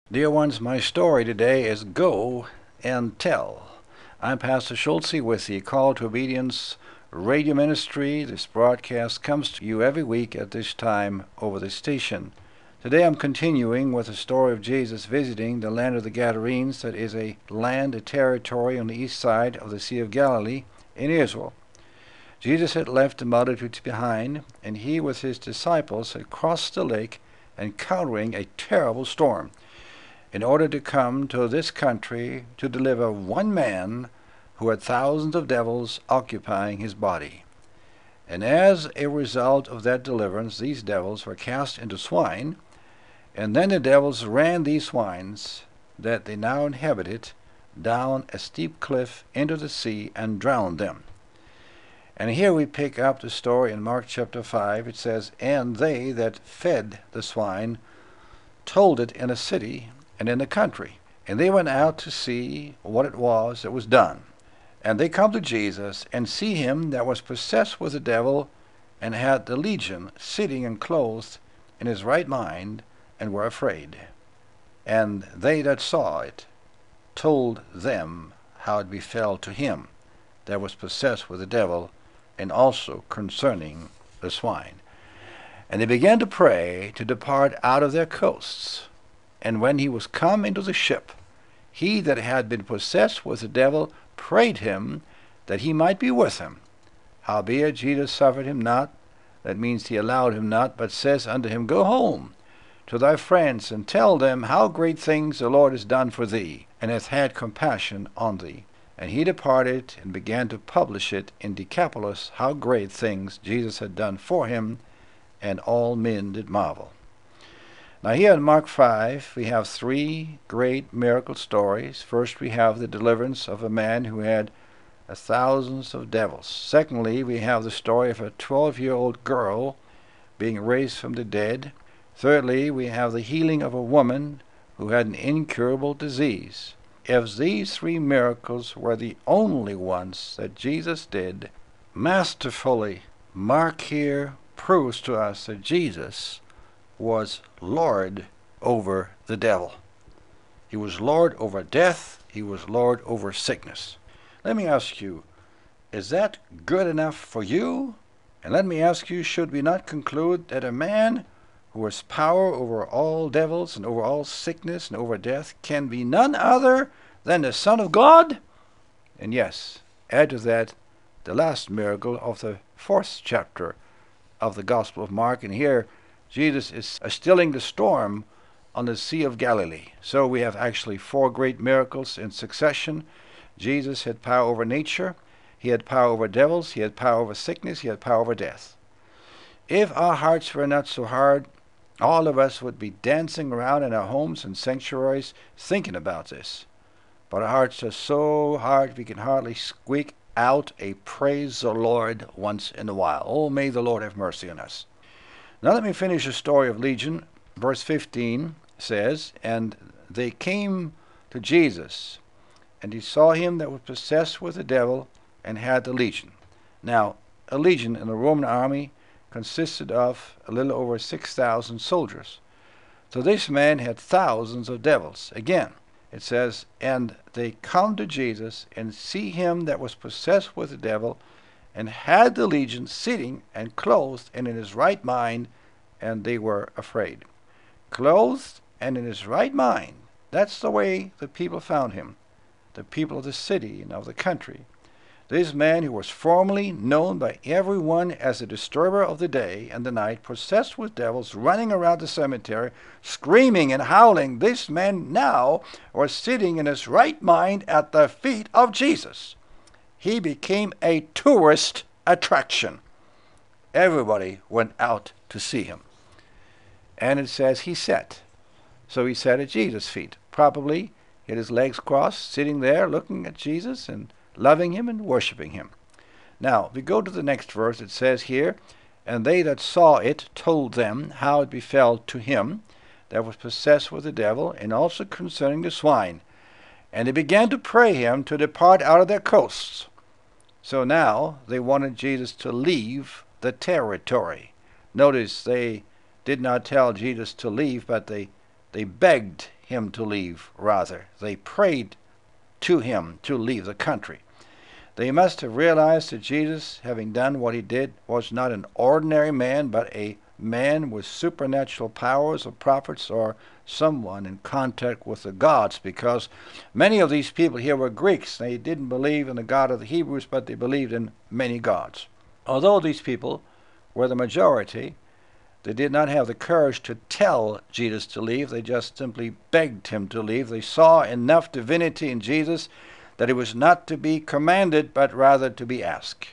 Dear ones, my story today is Go and Tell. I'm Pastor Schultze with the Call to Obedience radio ministry. This broadcast comes to you every week at this time over the station. Today I'm continuing with the story of Jesus visiting the land of the Gadarenes, that is a land, a territory on the east side of the Sea of Galilee in Israel. Jesus had left the multitudes behind, and he with his disciples had crossed the lake, encountering a terrible storm, in order to come to this country to deliver one man who had thousands of devils occupying his body. And as a result of that deliverance, these devils were cast into swine, and then the devils ran these swines that they now inhabited down a steep cliff into the sea and drowned them. And here we pick up the story in Mark chapter 5. It says, "And they that fed the swine told it in a city and in the country. And they went out to see what it was that was done. And they come to Jesus, and see him that was possessed with the devil, and had the legion, sitting and clothed in his right mind, and were afraid. And they that saw it told them how it befell to him that was possessed with the devil, and also concerning the swine. And they began to pray to depart out of their coasts. And when he was come into the ship, he that had been possessed with the devil prayed him that he might be with him. Howbeit Jesus suffered him not, that means he allowed him not, but says unto him, Go home to thy friends, and tell them how great things the Lord has done for thee, and hath had compassion on thee. And he departed, and began to publish it in Decapolis, how great things Jesus had done for him, and all men did marvel." Now here in Mark 5, we have three great miracle stories. First, we have the deliverance of a man who had thousands of devils. Secondly, we have the story of a 12-year-old girl being raised from the dead. Thirdly, we have the healing of a woman who had an incurable disease. If these three miracles were the only ones that Jesus did, masterfully, Mark here proves to us that Jesus was Lord over the devil. He was Lord over death. He was Lord over sickness. Let me ask you, is that good enough for you? And let me ask you, should we not conclude that a man who has power over all devils and over all sickness and over death can be none other than the Son of God? And yes, add to that the last miracle of the 4th chapter of the Gospel of Mark, and here Jesus is stilling the storm on the Sea of Galilee. So we have actually 4 great miracles in succession. Jesus had power over nature, he had power over devils, he had power over sickness, he had power over death. If our hearts were not so hard, all of us would be dancing around in our homes and sanctuaries thinking about this. But our hearts are so hard we can hardly squeak out a praise the Lord once in a while. Oh, may the Lord have mercy on us. Now let me finish the story of Legion. Verse 15 says, "And they came to Jesus, and he saw him that was possessed with the devil, and had the legion." Now, a legion in the Roman army consisted of a little over 6,000 soldiers. So this man had thousands of devils. Again, it says, "And they come to Jesus, and see him that was possessed with the devil, and had the legion, sitting and clothed and in his right mind, and they were afraid." Clothed and in his right mind. That's the way the people found him, the people of the city and of the country. This man, who was formerly known by everyone as a disturber of the day and the night, possessed with devils, running around the cemetery, screaming and howling, this man now was sitting in his right mind at the feet of Jesus. He became a tourist attraction. Everybody went out to see him. And it says he sat. So he sat at Jesus' feet. Probably he had his legs crossed, sitting there looking at Jesus and loving him and worshiping him. Now, we go to the next verse. It says here, "And they that saw it told them how it befell to him that was possessed with the devil, and also concerning the swine. And they began to pray him to depart out of their coasts." So now they wanted Jesus to leave the territory. Notice they did not tell Jesus to leave, but they begged him to leave, rather. They prayed to him to leave the country. They must have realized that Jesus, having done what he did, was not an ordinary man, but a man with supernatural powers, or prophets, or someone in contact with the gods, because many of these people here were Greeks. They didn't believe in the God of the Hebrews, but they believed in many gods. Although these people were the majority, they did not have the courage to tell Jesus to leave. They just simply begged him to leave. They saw enough divinity in Jesus that it was not to be commanded, but rather to be asked.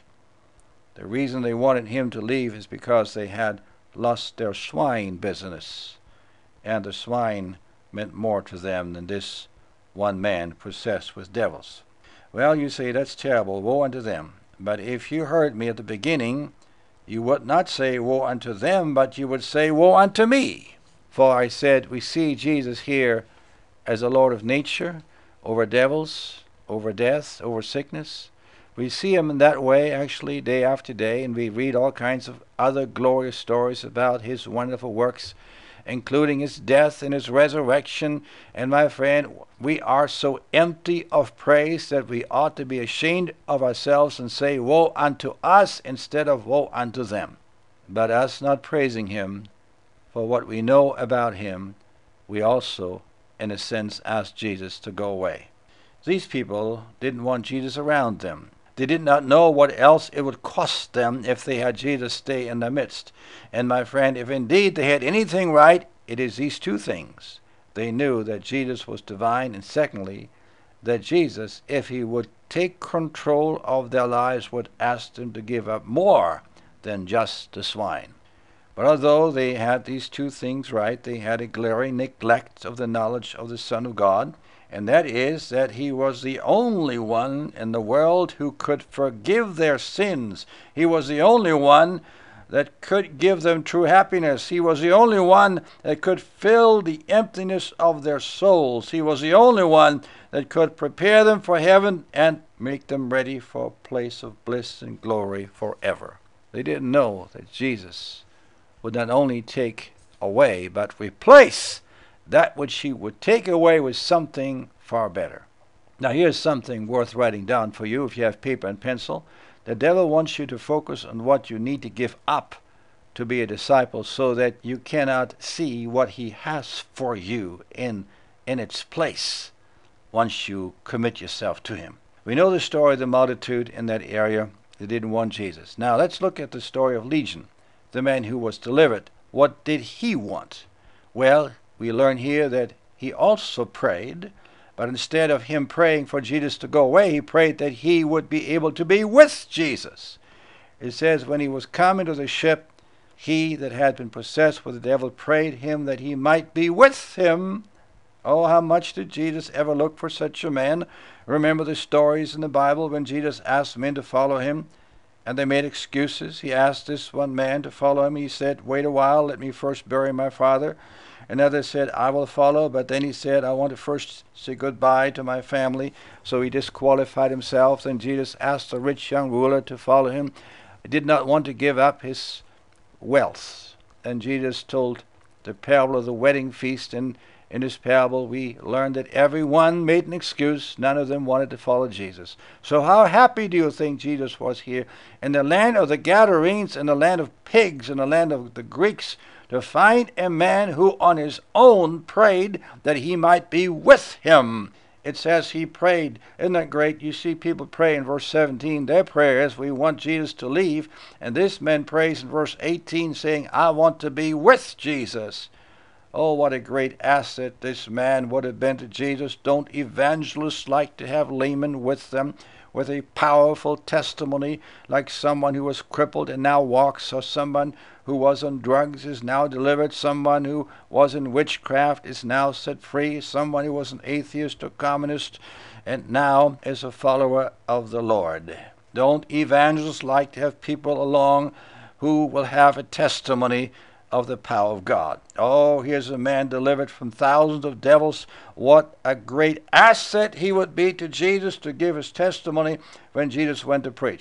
The reason they wanted him to leave is because they had lost their swine business, and the swine meant more to them than this one man possessed with devils. Well, you say, that's terrible, woe unto them. But if you heard me at the beginning, you would not say woe unto them, but you would say woe unto me. For I said, we see Jesus here as the Lord of nature, over devils, over death, over sickness. We see him in that way, actually, day after day, and we read all kinds of other glorious stories about his wonderful works, including his death and his resurrection. And my friend, we are so empty of praise that we ought to be ashamed of ourselves and say, woe unto us, instead of woe unto them. But us not praising him for what we know about him, we also, in a sense, ask Jesus to go away. These people didn't want Jesus around them. They did not know what else it would cost them if they had Jesus stay in their midst. And my friend, if indeed they had anything right, it is these two things. They knew that Jesus was divine, and secondly, that Jesus, if he would take control of their lives, would ask them to give up more than just the swine. But although they had these two things right, they had a glaring neglect of the knowledge of the Son of God, and that is that he was the only one in the world who could forgive their sins. He was the only one that could give them true happiness. He was the only one that could fill the emptiness of their souls. He was the only one that could prepare them for heaven and make them ready for a place of bliss and glory forever. They didn't know that Jesus would not only take away, but replace that which he would take away with something far better. Now here's something worth writing down for you if you have paper and pencil. The devil wants you to focus on what you need to give up to be a disciple, so that you cannot see what he has for you in its place once you commit yourself to him. We know the story of the multitude in that area that didn't want Jesus. Now let's look at the story of Legion, the man who was delivered. What did he want? Well, we learn here that he also prayed, but instead of him praying for Jesus to go away, he prayed that he would be able to be with Jesus. It says, when he was come into the ship, he that had been possessed with the devil prayed him that he might be with him. Oh, how much did Jesus ever look for such a man? Remember the stories in the Bible when Jesus asked men to follow him, and they made excuses. He asked this one man to follow him. He said, wait a while, let me first bury my father. Another said, I will follow, but then he said, I want to first say goodbye to my family. So he disqualified himself. Then Jesus asked the rich young ruler to follow him. He did not want to give up his wealth. And Jesus told the parable of the wedding feast, and in this parable we learned that everyone made an excuse. None of them wanted to follow Jesus. So how happy do you think Jesus was here in the land of the Gadarenes, in the land of pigs, in the land of the Greeks, to find a man who on his own prayed that he might be with him. It says he prayed. Isn't that great? You see people pray in verse 17. Their prayer is, we want Jesus to leave. And this man prays in verse 18 saying, I want to be with Jesus. Oh, what a great asset this man would have been to Jesus. Don't evangelists like to have laymen with them, with a powerful testimony, like someone who was crippled and now walks, or someone who was on drugs is now delivered, someone who was in witchcraft is now set free, someone who was an atheist or communist and now is a follower of the Lord. Don't evangelists like to have people along who will have a testimony of the power of God? Oh, here's a man delivered from thousands of devils. What a great asset he would be to Jesus to give his testimony when Jesus went to preach.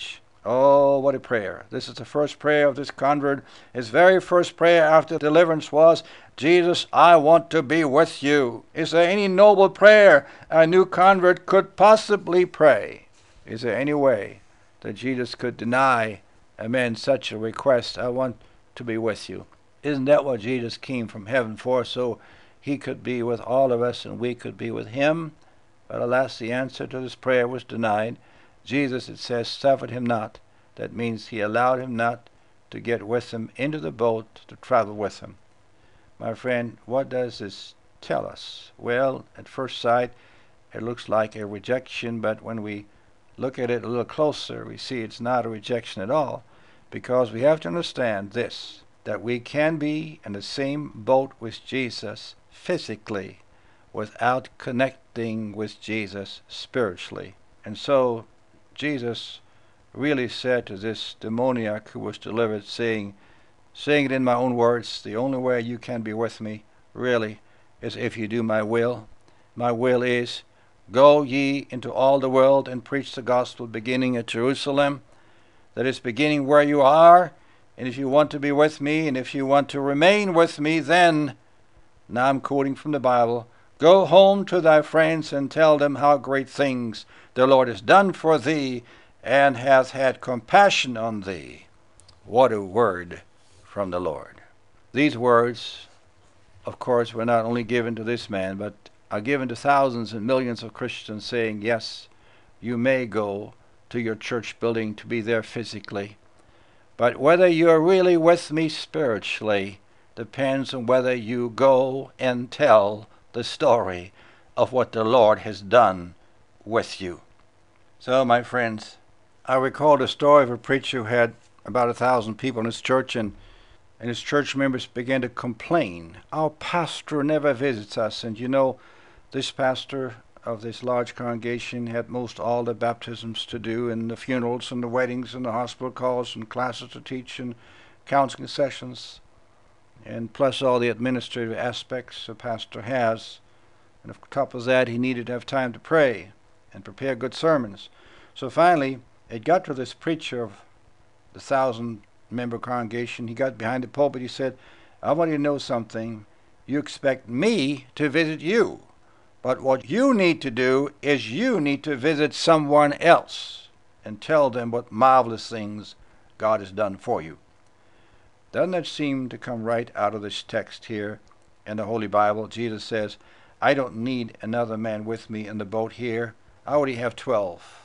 Oh, what a prayer. This is the first prayer of this convert. His very first prayer after deliverance was, Jesus, I want to be with you. Is there any noble prayer a new convert could possibly pray? Is there any way that Jesus could deny a man such a request? I want to be with you. Isn't that what Jesus came from heaven for? So he could be with all of us and we could be with him. But alas, the answer to this prayer was denied. Jesus, it says, suffered him not. That means he allowed him not to get with him into the boat to travel with him. My friend, what does this tell us? Well, at first sight, it looks like a rejection, but when we look at it a little closer, we see it's not a rejection at all, because we have to understand this, that we can be in the same boat with Jesus physically without connecting with Jesus spiritually. And so Jesus really said to this demoniac who was delivered, saying it in my own words, the only way you can be with me, really, is if you do my will. My will is, go ye into all the world and preach the gospel, beginning at Jerusalem. That is, beginning where you are. And if you want to be with me, and if you want to remain with me, then, now I'm quoting from the Bible, go home to thy friends and tell them how great things the Lord has done for thee, and hath had compassion on thee. What a word from the Lord. These words, of course, were not only given to this man, but are given to thousands and millions of Christians, saying, yes, you may go to your church building to be there physically, but whether you're really with me spiritually depends on whether you go and tell the story of what the Lord has done with you. So, my friends, I recall the story of a preacher who had about 1,000 people in his church, and his church members began to complain. Our pastor never visits us. And you know, this pastor of this large congregation had most all the baptisms to do, and the funerals and the weddings and the hospital calls and classes to teach and counseling sessions, and plus all the administrative aspects a pastor has. And on top of that, he needed to have time to pray and prepare good sermons. So finally, it got to this preacher of the 1,000-member congregation. He got behind the pulpit. He said, I want you to know something. You expect me to visit you. But what you need to do is you need to visit someone else and tell them what marvelous things God has done for you. Doesn't that seem to come right out of this text here in the Holy Bible? Jesus says, I don't need another man with me in the boat here. I already have 12.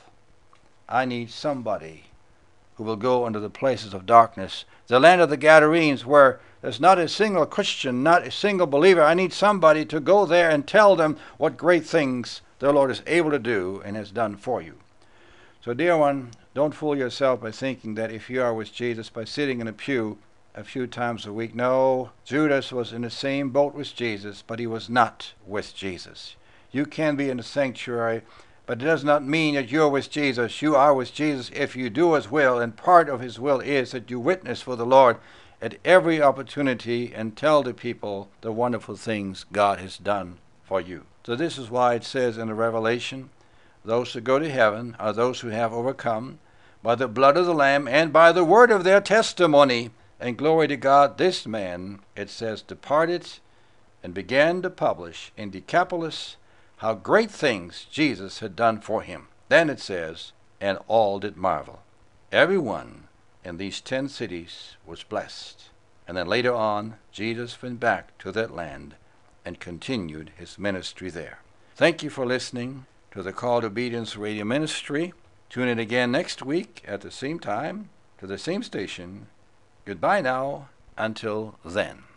I need somebody who will go into the places of darkness, the land of the Gadarenes, where there's not a single Christian, not a single believer. I need somebody to go there and tell them what great things the Lord is able to do and has done for you. So, dear one, don't fool yourself by thinking that if you are with Jesus by sitting in a pew a few times a week. No, Judas was in the same boat with Jesus, but he was not with Jesus. You can be in the sanctuary, but it does not mean that you're with Jesus. You are with Jesus if you do his will, and part of his will is that you witness for the Lord at every opportunity and tell the people the wonderful things God has done for you. So this is why it says in the Revelation, those who go to heaven are those who have overcome by the blood of the Lamb and by the word of their testimony. And glory to God, this man, it says, departed and began to publish in Decapolis how great things Jesus had done for him. Then it says, and all did marvel. Everyone in these 10 cities was blessed. And then later on, Jesus went back to that land and continued his ministry there. Thank you for listening to the Call to Obedience Radio Ministry. Tune in again next week at the same time, to the same station. Goodbye now, until then.